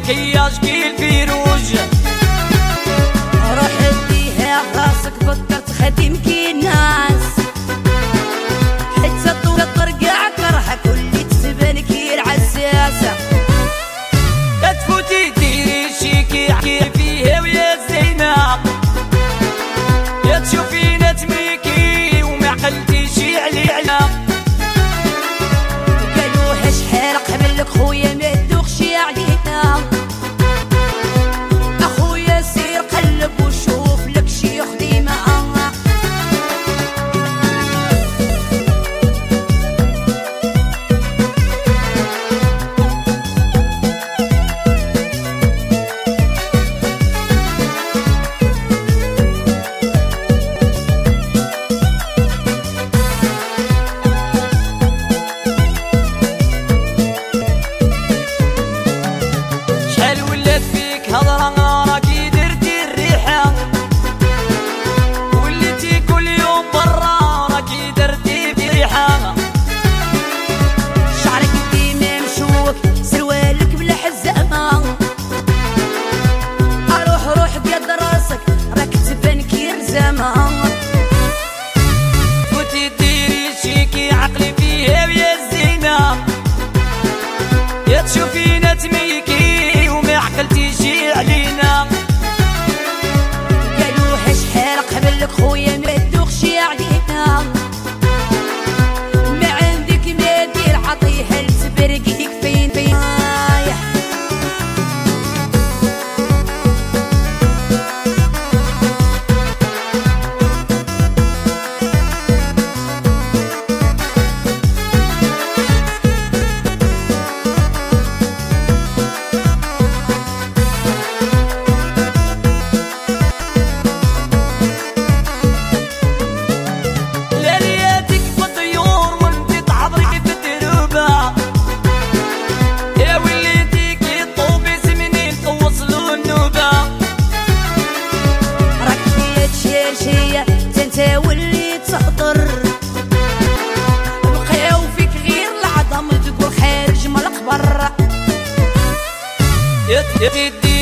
مكياج كي الفيروج. روح اديها راسك فكرت خديم كي الناس، حتى طول الطرقع كرهك واللي تسبن كي العساسة. تفوتي ديري شيكي عكي فيها ويا زينة، يا تشوفينا تميكي وما عقلتيش علينا. قالوها شحال قبلك خويا ما تدوخش علينا، اخويا سير قلب وشوف لك شي خديمة. هضرة راكي درتي الريحة، وليتي كل يوم برا راكي درتي بريحة. شعرك ديما مشوك سروالك بلا حزامة، روح قد راسك راك تبان كي رزامة. فوتي ديري شيكي عقلي فيها ويا الزينة، يا تشوفينا تميكي وما عقلتيش علينا. قالوها شحال قبلك خويا ما تدوخش علينا، ما عندك ما دير عطيها لتبرقيك فين فين. انت واللي تهضر بقاو فيك غير العظم تقول خارج من القبر.